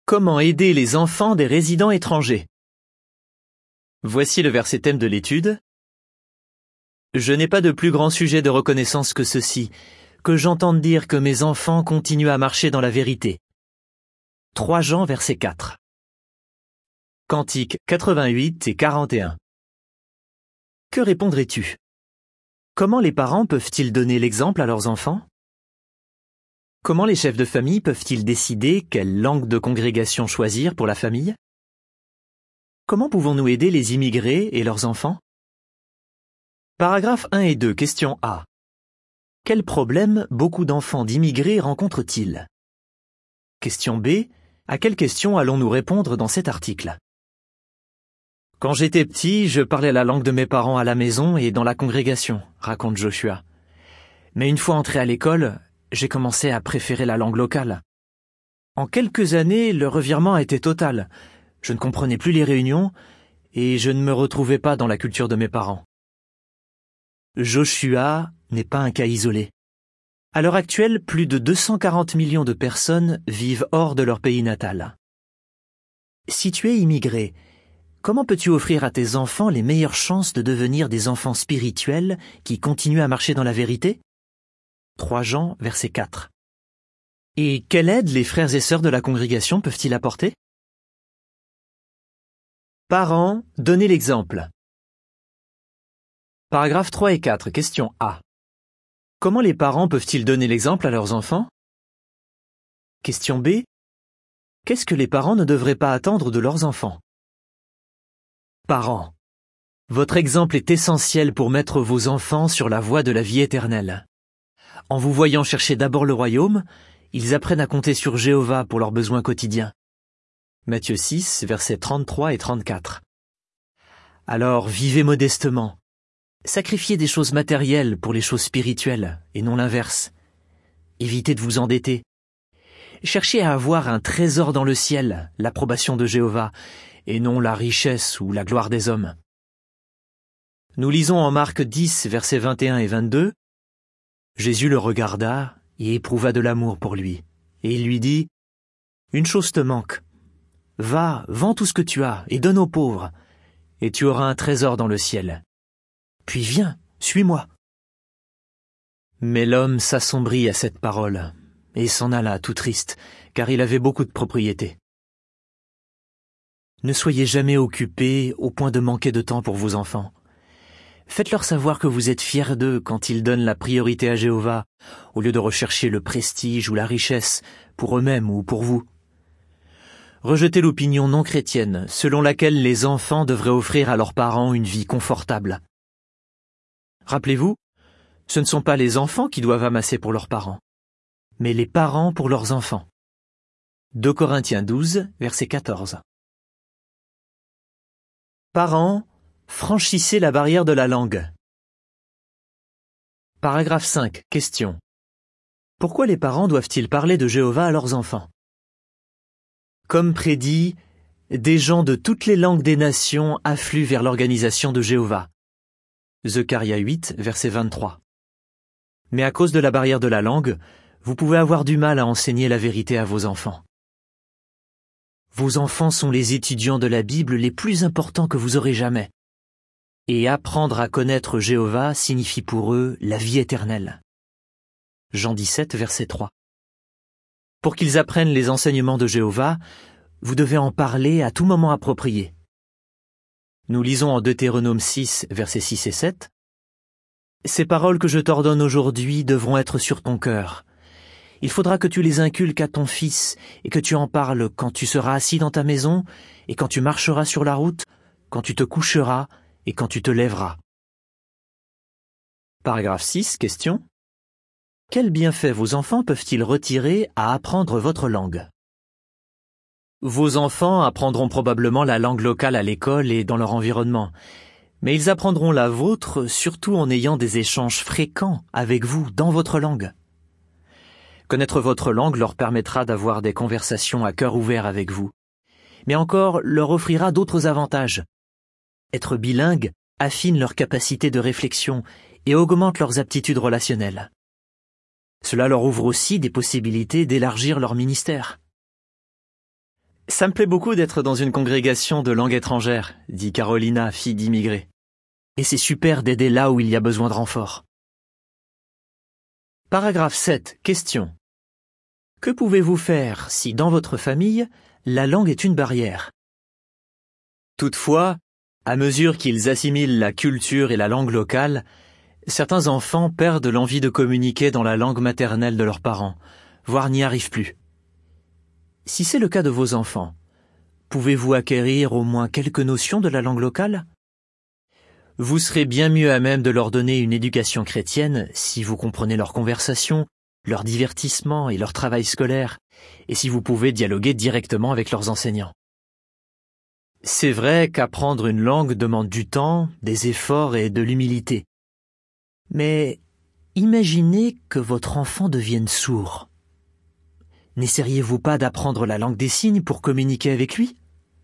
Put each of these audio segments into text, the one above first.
Comment aider les enfants des résidents étrangers? Voici le verset thème de l'étude. Je n'ai pas de plus grand sujet de reconnaissance que ceci, que j'entende dire que mes enfants continuent à marcher dans la vérité. 3 Jean verset 4. Cantiques 88 et 41. Que répondrais-tu? Comment les parents peuvent-ils donner l'exemple à leurs enfants? Comment les chefs de famille peuvent-ils décider quelle langue de congrégation choisir pour la famille? Comment pouvons-nous aider les immigrés et leurs enfants? Paragraphes 1 et 2, question A. Quels problèmes beaucoup d'enfants d'immigrés rencontrent-ils? Question B. À quelles questions allons-nous répondre dans cet article? Quand j'étais petit, je parlais la langue de mes parents à la maison et dans la congrégation, raconte Joshua. Mais une fois entré à l'école, j'ai commencé à préférer la langue locale. En quelques années, le revirement a été total. Je ne comprenais plus les réunions et je ne me retrouvais pas dans la culture de mes parents. Joshua n'est pas un cas isolé. À l'heure actuelle, plus de 240 millions de personnes vivent hors de leur pays natal. Si tu es immigré, comment peux-tu offrir à tes enfants les meilleures chances de devenir des enfants spirituels qui continuent à marcher dans la vérité? 3 Jean, verset 4. Et quelle aide les frères et sœurs de la congrégation peuvent-ils apporter? Parents, donnez l'exemple. Paragraphes 3 et 4, question A. Comment les parents peuvent-ils donner l'exemple à leurs enfants? Question B. Qu'est-ce que les parents ne devraient pas attendre de leurs enfants? Parents, votre exemple est essentiel pour mettre vos enfants sur la voie de la vie éternelle. En vous voyant chercher d'abord le royaume, ils apprennent à compter sur Jéhovah pour leurs besoins quotidiens. Matthieu 6, versets 33 et 34. Alors vivez modestement. Sacrifiez des choses matérielles pour les choses spirituelles, et non l'inverse. Évitez de vous endetter. Cherchez à avoir un trésor dans le ciel, l'approbation de Jéhovah, et non la richesse ou la gloire des hommes. Nous lisons en Marc 10, versets 21 et 22. Jésus le regarda et éprouva de l'amour pour lui, et il lui dit, « Une chose te manque. Va, vends tout ce que tu as et donne aux pauvres, et tu auras un trésor dans le ciel. Puis viens, suis-moi. » Mais l'homme s'assombrit à cette parole, et s'en alla tout triste, car il avait beaucoup de propriétés. Ne soyez jamais occupés au point de manquer de temps pour vos enfants. Faites-leur savoir que vous êtes fiers d'eux quand ils donnent la priorité à Jéhovah, au lieu de rechercher le prestige ou la richesse pour eux-mêmes ou pour vous. Rejetez l'opinion non chrétienne selon laquelle les enfants devraient offrir à leurs parents une vie confortable. Rappelez-vous, ce ne sont pas les enfants qui doivent amasser pour leurs parents, mais les parents pour leurs enfants. 2 Corinthiens 12, verset 14. Parents, franchissez la barrière de la langue. Paragraphe 5, question. Pourquoi les parents doivent-ils parler de Jéhovah à leurs enfants? Comme prédit, des gens de toutes les langues des nations affluent vers l'organisation de Jéhovah. Zacharie 8, verset 23. Mais à cause de la barrière de la langue, vous pouvez avoir du mal à enseigner la vérité à vos enfants. Vos enfants sont les étudiants de la Bible les plus importants que vous aurez jamais. Et apprendre à connaître Jéhovah signifie pour eux la vie éternelle. Jean 17, verset 3. Pour qu'ils apprennent les enseignements de Jéhovah, vous devez en parler à tout moment approprié. Nous lisons en Deutéronome 6, versets 6 et 7. Ces paroles que je t'ordonne aujourd'hui devront être sur ton cœur. Il faudra que tu les inculques à ton fils et que tu en parles quand tu seras assis dans ta maison et quand tu marcheras sur la route, quand tu te coucheras et quand tu te lèveras. Paragraphe 6, question. Quels bienfaits vos enfants peuvent-ils retirer à apprendre votre langue? Vos enfants apprendront probablement la langue locale à l'école et dans leur environnement, mais ils apprendront la vôtre surtout en ayant des échanges fréquents avec vous dans votre langue. Connaître votre langue leur permettra d'avoir des conversations à cœur ouvert avec vous, mais encore leur offrira d'autres avantages. Être bilingue affine leur capacité de réflexion et augmente leurs aptitudes relationnelles. Cela leur ouvre aussi des possibilités d'élargir leur ministère. Ça me plaît beaucoup d'être dans une congrégation de langue étrangère, dit Carolina, fille d'immigrés. Et c'est super d'aider là où il y a besoin de renfort. Paragraphe 7. Question. Que pouvez-vous faire si dans votre famille, la langue est une barrière? Toutefois, à mesure qu'ils assimilent la culture et la langue locale, certains enfants perdent l'envie de communiquer dans la langue maternelle de leurs parents, voire n'y arrivent plus. Si c'est le cas de vos enfants, pouvez-vous acquérir au moins quelques notions de la langue locale? Vous serez bien mieux à même de leur donner une éducation chrétienne si vous comprenez leur conversation, leur divertissement et leur travail scolaire, et si vous pouvez dialoguer directement avec leurs enseignants. C'est vrai qu'apprendre une langue demande du temps, des efforts et de l'humilité. Mais imaginez que votre enfant devienne sourd. N'essayeriez-vous pas d'apprendre la langue des signes pour communiquer avec lui?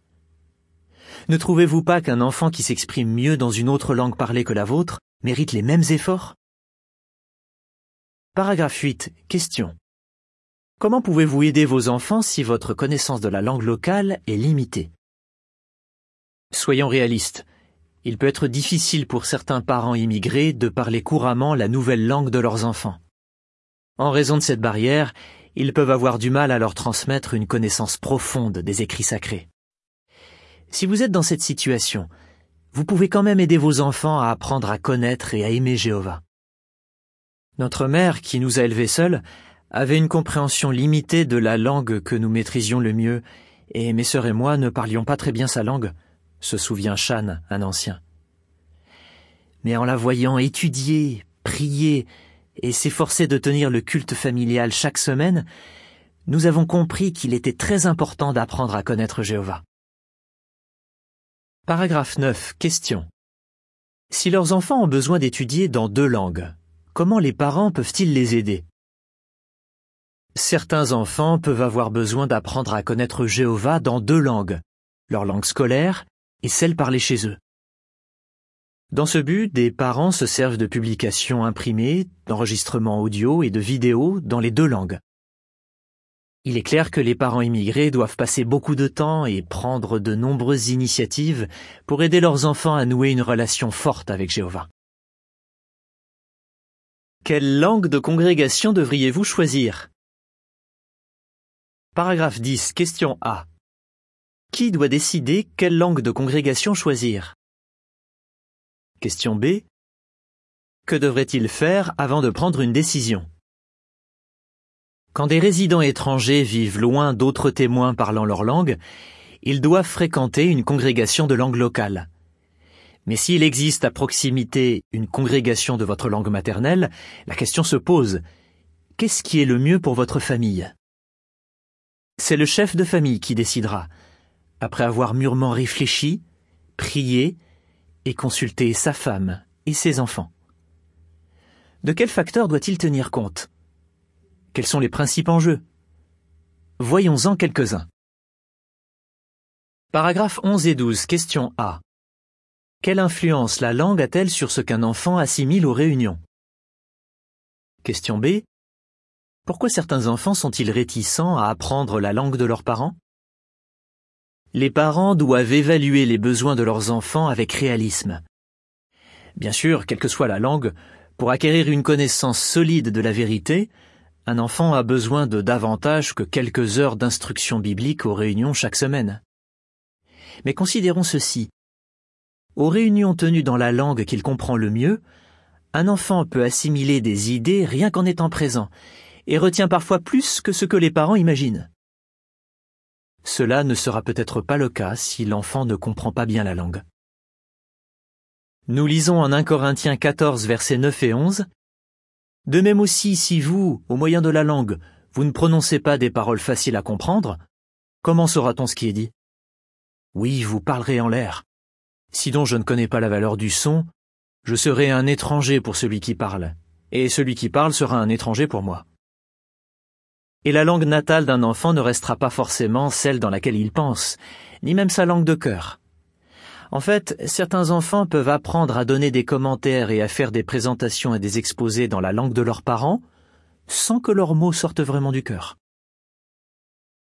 Ne trouvez-vous pas qu'un enfant qui s'exprime mieux dans une autre langue parlée que la vôtre mérite les mêmes efforts? Paragraphe 8. Question. Comment pouvez-vous aider vos enfants si votre connaissance de la langue locale est limitée? Soyons réalistes. Il peut être difficile pour certains parents immigrés de parler couramment la nouvelle langue de leurs enfants. En raison de cette barrière, ils peuvent avoir du mal à leur transmettre une connaissance profonde des écrits sacrés. Si vous êtes dans cette situation, vous pouvez quand même aider vos enfants à apprendre à connaître et à aimer Jéhovah. Notre mère, qui nous a élevés seuls, avait une compréhension limitée de la langue que nous maîtrisions le mieux, et mes sœurs et moi ne parlions pas très bien sa langue, se souvient Shan, un ancien. Mais en la voyant étudier, prier et s'efforcer de tenir le culte familial chaque semaine, nous avons compris qu'il était très important d'apprendre à connaître Jéhovah. Paragraphe 9. Question. Si leurs enfants ont besoin d'étudier dans 2 langues, comment les parents peuvent-ils les aider? Certains enfants peuvent avoir besoin d'apprendre à connaître Jéhovah dans 2 langues, leur langue scolaire et celle parlée chez eux. Dans ce but, des parents se servent de publications imprimées, d'enregistrements audio et de vidéos dans les 2 langues. Il est clair que les parents immigrés doivent passer beaucoup de temps et prendre de nombreuses initiatives pour aider leurs enfants à nouer une relation forte avec Jéhovah. Quelle langue de congrégation devriez-vous choisir? Paragraphe 10. Question A. Qui doit décider quelle langue de congrégation choisir? Question B. Que devrait-il faire avant de prendre une décision? Quand des résidents étrangers vivent loin d'autres témoins parlant leur langue, ils doivent fréquenter une congrégation de langue locale. Mais s'il existe à proximité une congrégation de votre langue maternelle, la question se pose: qu'est-ce qui est le mieux pour votre famille? C'est le chef de famille qui décidera, après avoir mûrement réfléchi, prié et consulté sa femme et ses enfants. De quels facteurs doit-il tenir compte? Quels sont les principes en jeu? Voyons-en quelques-uns. Paragraphes 11 et 12, question A. Quelle influence la langue a-t-elle sur ce qu'un enfant assimile aux réunions? Question B. Pourquoi certains enfants sont-ils réticents à apprendre la langue de leurs parents? Les parents doivent évaluer les besoins de leurs enfants avec réalisme. Bien sûr, quelle que soit la langue, pour acquérir une connaissance solide de la vérité, un enfant a besoin de davantage que quelques heures d'instruction biblique aux réunions chaque semaine. Mais considérons ceci. Aux réunions tenues dans la langue qu'il comprend le mieux, un enfant peut assimiler des idées rien qu'en étant présent, et retient parfois plus que ce que les parents imaginent. Cela ne sera peut-être pas le cas si l'enfant ne comprend pas bien la langue. Nous lisons en 1 Corinthiens 14, versets 9 et 11. De même aussi, si vous, au moyen de la langue, vous ne prononcez pas des paroles faciles à comprendre, comment saura-t-on ce qui est dit? Oui, vous parlerez en l'air. Si donc je ne connais pas la valeur du son, je serai un étranger pour celui qui parle, et celui qui parle sera un étranger pour moi. Et la langue natale d'un enfant ne restera pas forcément celle dans laquelle il pense, ni même sa langue de cœur. En fait, certains enfants peuvent apprendre à donner des commentaires et à faire des présentations et des exposés dans la langue de leurs parents, sans que leurs mots sortent vraiment du cœur.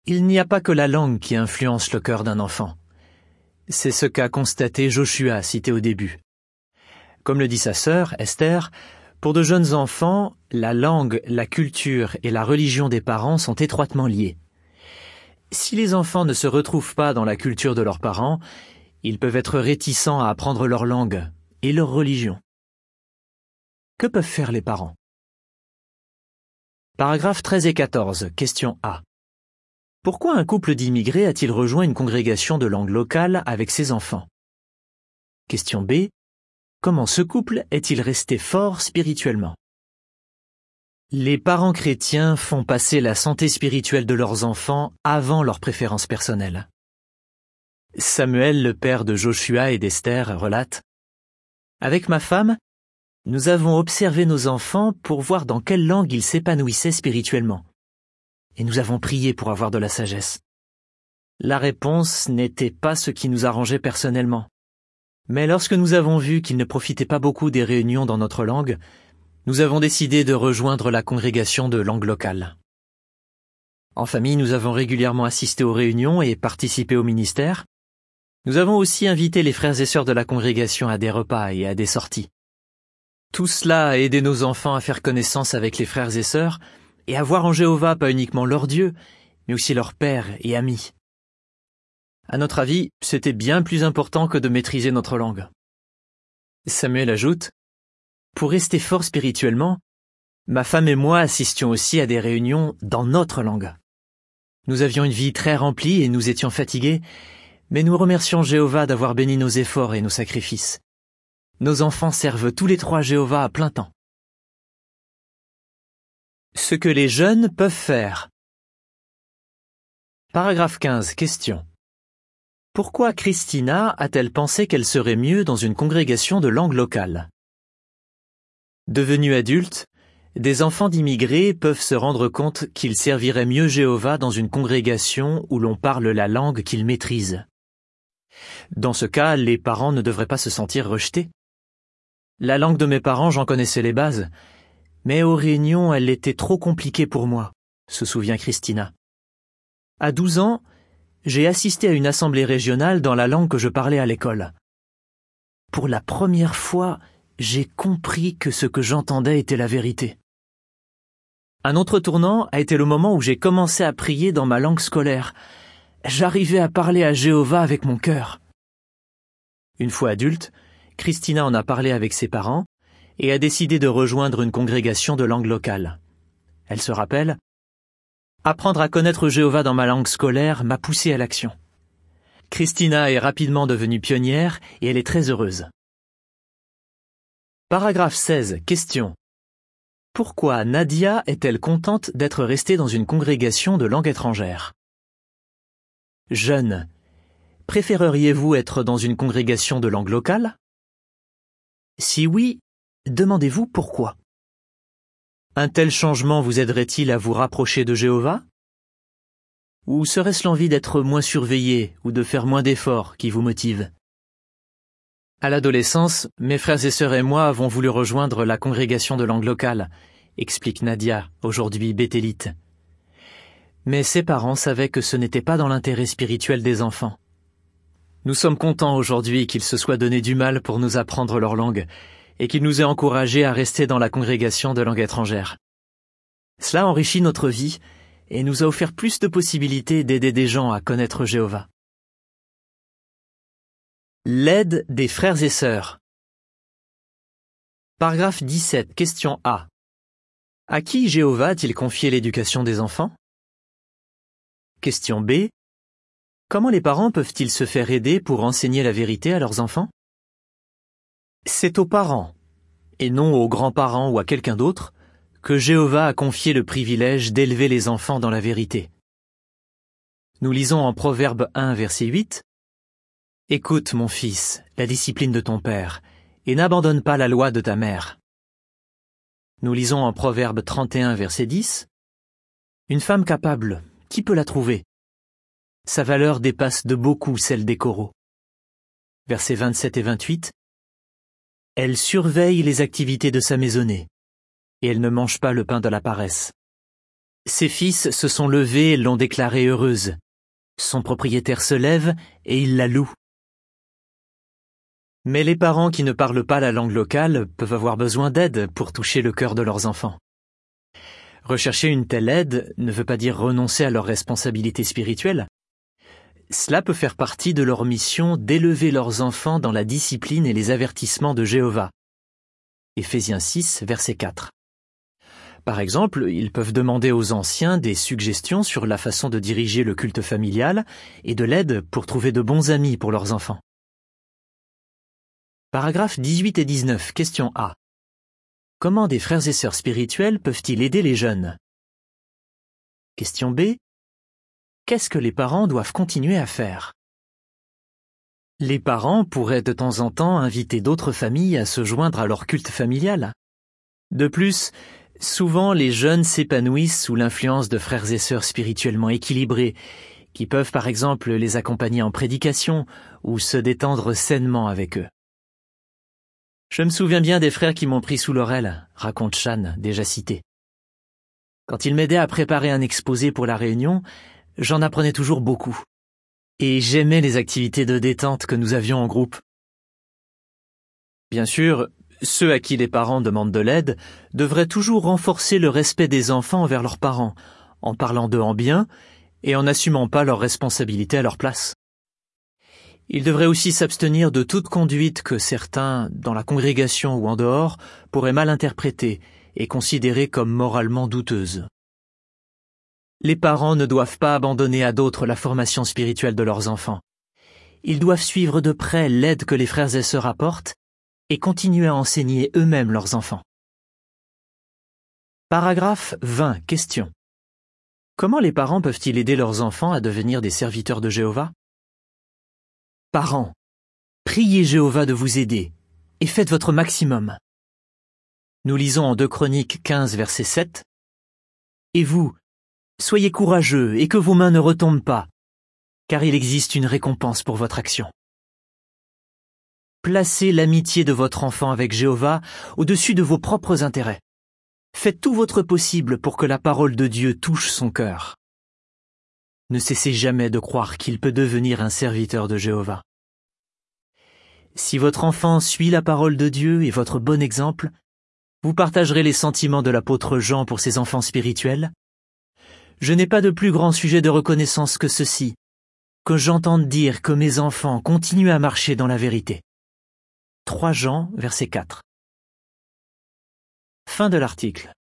Il n'y a pas que la langue qui influence le cœur d'un enfant. C'est ce qu'a constaté Joshua cité au début. Comme le dit sa sœur, Esther, pour de jeunes enfants, la langue, la culture et la religion des parents sont étroitement liées. Si les enfants ne se retrouvent pas dans la culture de leurs parents, ils peuvent être réticents à apprendre leur langue et leur religion. Que peuvent faire les parents? Paragraphes 13 et 14, question A. Pourquoi un couple d'immigrés a-t-il rejoint une congrégation de langue locale avec ses enfants? Question B. Comment ce couple est-il resté fort spirituellement? Les parents chrétiens font passer la santé spirituelle de leurs enfants avant leurs préférences personnelles. Samuel, le père de Joshua et d'Esther, relate « Avec ma femme, nous avons observé nos enfants pour voir dans quelle langue ils s'épanouissaient spirituellement. Et nous avons prié pour avoir de la sagesse. La réponse n'était pas ce qui nous arrangeait personnellement. Mais lorsque nous avons vu qu'ils ne profitaient pas beaucoup des réunions dans notre langue, nous avons décidé de rejoindre la congrégation de langue locale. En famille, nous avons régulièrement assisté aux réunions et participé au ministère. Nous avons aussi invité les frères et sœurs de la congrégation à des repas et à des sorties. Tout cela a aidé nos enfants à faire connaissance avec les frères et sœurs et à voir en Jéhovah pas uniquement leur Dieu, mais aussi leur Père et ami. À notre avis, c'était bien plus important que de maîtriser notre langue. Samuel ajoute « Pour rester fort spirituellement, ma femme et moi assistions aussi à des réunions dans notre langue. Nous avions une vie très remplie et nous étions fatigués, mais nous remercions Jéhovah d'avoir béni nos efforts et nos sacrifices. Nos enfants servent tous les trois Jéhovah à plein temps. » Ce que les jeunes peuvent faire. Paragraphe 15, question. Pourquoi Christina a-t-elle pensé qu'elle serait mieux dans une congrégation de langue locale? Devenus adultes, des enfants d'immigrés peuvent se rendre compte qu'ils serviraient mieux Jéhovah dans une congrégation où l'on parle la langue qu'ils maîtrisent. Dans ce cas, les parents ne devraient pas se sentir rejetés. La langue de mes parents, j'en connaissais les bases, mais aux réunions, elle était trop compliquée pour moi, se souvient Christina. À 12 ans, j'ai assisté à une assemblée régionale dans la langue que je parlais à l'école. Pour la première fois, j'ai compris que ce que j'entendais était la vérité. Un autre tournant a été le moment où j'ai commencé à prier dans ma langue scolaire. J'arrivais à parler à Jéhovah avec mon cœur. Une fois adulte, Christina en a parlé avec ses parents et a décidé de rejoindre une congrégation de langue locale. Elle se rappelle « Apprendre à connaître Jéhovah dans ma langue scolaire m'a poussé à l'action. » Christina est rapidement devenue pionnière et elle est très heureuse. Paragraphe 16, question. Pourquoi Nadia est-elle contente d'être restée dans une congrégation de langue étrangère? Jeune, préféreriez-vous être dans une congrégation de langue locale? Si oui, demandez-vous pourquoi. Un tel changement vous aiderait-il à vous rapprocher de Jéhovah? Ou serait-ce l'envie d'être moins surveillé ou de faire moins d'efforts qui vous motive? À l'adolescence, mes frères et sœurs et moi avons voulu rejoindre la congrégation de langue locale, explique Nadia, aujourd'hui béthélite. Mais ses parents savaient que ce n'était pas dans l'intérêt spirituel des enfants. Nous sommes contents aujourd'hui qu'ils se soient donné du mal pour nous apprendre leur langue et qu'ils nous aient encouragés à rester dans la congrégation de langue étrangère. Cela enrichit notre vie et nous a offert plus de possibilités d'aider des gens à connaître Jéhovah. L'aide des frères et sœurs. Paragraphe 17, question A. À qui Jéhovah a-t-il confié l'éducation des enfants? Question B. Comment les parents peuvent-ils se faire aider pour enseigner la vérité à leurs enfants? C'est aux parents, et non aux grands-parents ou à quelqu'un d'autre, que Jéhovah a confié le privilège d'élever les enfants dans la vérité. Nous lisons en Proverbe 1, verset 8, « Écoute, mon fils, la discipline de ton père, et n'abandonne pas la loi de ta mère. » Nous lisons en Proverbe 31, verset 10, « Une femme capable, qui peut la trouver? Sa valeur dépasse de beaucoup celle des coraux. » Versets 27 et 28, « Elle surveille les activités de sa maisonnée, et elle ne mange pas le pain de la paresse. Ses fils se sont levés et l'ont déclarée heureuse. Son propriétaire se lève et il la loue. Mais les parents qui ne parlent pas la langue locale peuvent avoir besoin d'aide pour toucher le cœur de leurs enfants. Rechercher une telle aide ne veut pas dire renoncer à leurs responsabilités spirituelles. Cela peut faire partie de leur mission d'élever leurs enfants dans la discipline et les avertissements de Jéhovah. Éphésiens 6, verset 4. Par exemple, ils peuvent demander aux anciens des suggestions sur la façon de diriger le culte familial et de l'aide pour trouver de bons amis pour leurs enfants. Paragraphes 18 et 19, question A. Comment des frères et sœurs spirituels peuvent-ils aider les jeunes? Question B. Qu'est-ce que les parents doivent continuer à faire? Les parents pourraient de temps en temps inviter d'autres familles à se joindre à leur culte familial. De plus, souvent les jeunes s'épanouissent sous l'influence de frères et sœurs spirituellement équilibrés, qui peuvent par exemple les accompagner en prédication ou se détendre sainement avec eux. Je me souviens bien des frères qui m'ont pris sous leur aile, raconte Shan, déjà cité. Quand ils m'aidaient à préparer un exposé pour la réunion, j'en apprenais toujours beaucoup. Et j'aimais les activités de détente que nous avions en groupe. Bien sûr, ceux à qui les parents demandent de l'aide devraient toujours renforcer le respect des enfants envers leurs parents, en parlant d'eux en bien et en n'assumant pas leurs responsabilités à leur place. Ils devraient aussi s'abstenir de toute conduite que certains, dans la congrégation ou en dehors, pourraient mal interpréter et considérer comme moralement douteuse. Les parents ne doivent pas abandonner à d'autres la formation spirituelle de leurs enfants. Ils doivent suivre de près l'aide que les frères et sœurs apportent et continuer à enseigner eux-mêmes leurs enfants. Paragraphe 20, question. Comment les parents peuvent-ils aider leurs enfants à devenir des serviteurs de Jéhovah? Parents, priez Jéhovah de vous aider et faites votre maximum. Nous lisons en 2 Chroniques 15, verset 7. Et vous, soyez courageux et que vos mains ne retombent pas, car il existe une récompense pour votre action. Placez l'amitié de votre enfant avec Jéhovah au-dessus de vos propres intérêts. Faites tout votre possible pour que la parole de Dieu touche son cœur. Ne cessez jamais de croire qu'il peut devenir un serviteur de Jéhovah. Si votre enfant suit la parole de Dieu et votre bon exemple, vous partagerez les sentiments de l'apôtre Jean pour ses enfants spirituels. Je n'ai pas de plus grand sujet de reconnaissance que ceci, que j'entende dire que mes enfants continuent à marcher dans la vérité. 3 Jean, verset 4. Fin de l'article.